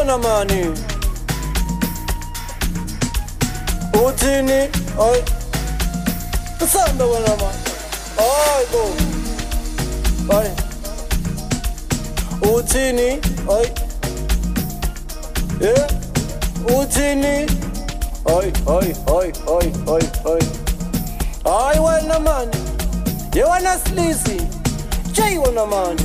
wena mani uthini ay usanda wena mani ay bo ay uthini ay yeah uthini ay ay wena mani ye wena slisi jay wena mani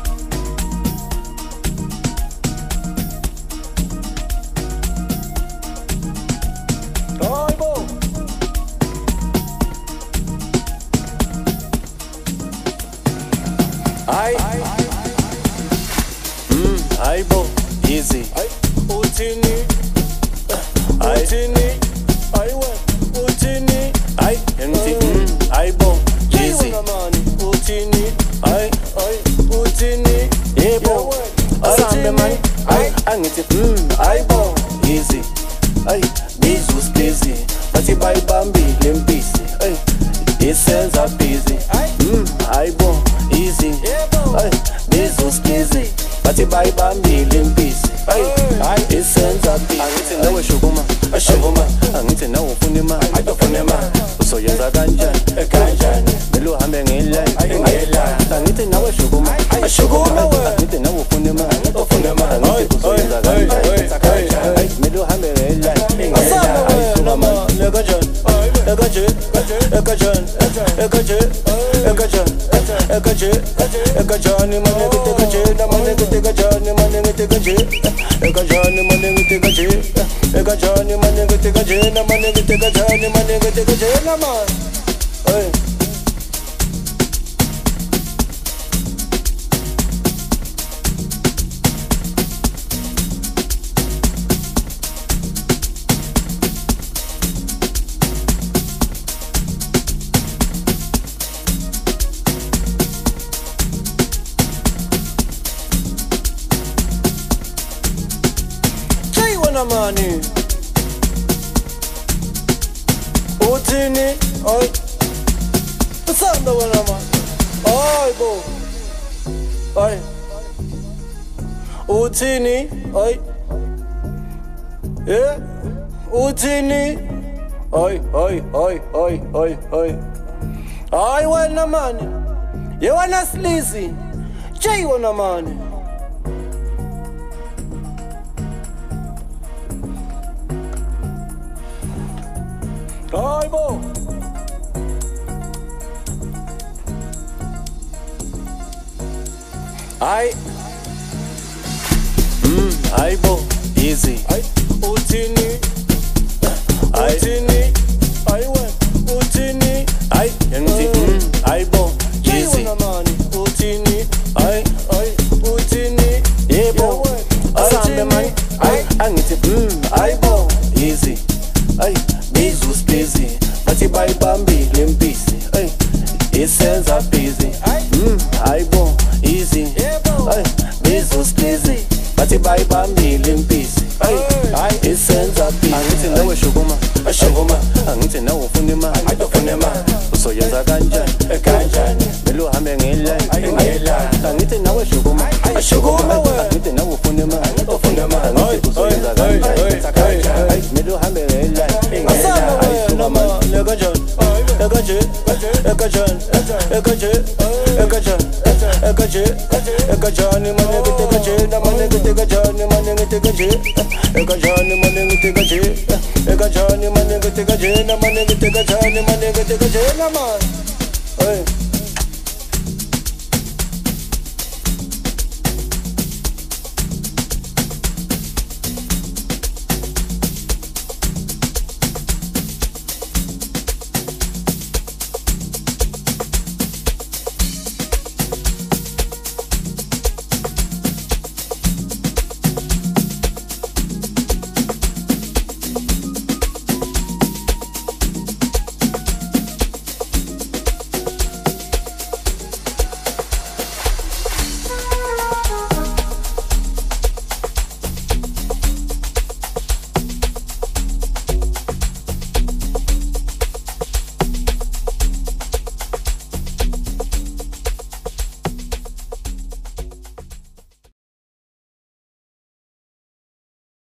Ay bo easy utini utini ay we utini ay empty ay bo easy utini ay utini yebo asambe man ay angithi ay bo easy ay bizus busy bathi bayibambile impisi ay isenza busy ay bo easy ay bizus busy bathi bayibambile impisi ay isenza busy angithi nawe shukuma ashukuma angithi nawe ufuna imali ayofuna imali usoyenza kanjani kanjani mele uhambe ngeline angithi nawe shukuma ashukuma angithi nawe ufuna imali ufuna imali angithi usoyenza kanjani mele uhambe ngeline asama lekanjani ekajani manengete kajena manengete kajani manengete kaje ekajani manengete kaje ekajani manengete kajena manengete kajani manengete kajena man hey mani utini ay usanda wena mani ay bo ay utini ay yeah utini ay ay wena mani ye wena slisi jay wena mani ay bo ay bo easy ay utini utini ay we utini ay empty ay bo easy utini ay utini yebo asambe man ay angithi ay bo easy ay bizus busy bathi bayibambile impisi ay isenza busy ay bo easy ay bizus busy bathi bayibambile impisi ay isenza busy angithi nawe shukuma ashukuma angithi nawe ufuna imali ayofuna imali usoyenza kanjani kanjani mele uhambe ngeline angithi nawe shukuma ashukuma angithi nawe ufuna imali ufuna imali angithi usoyenza kanjani mele uhambe ngeline ekajani manengete kajena manengete kajani manengete kaje ekajani manengete kaje ekajani manengete kajena manengete kajani manengete kajena man hey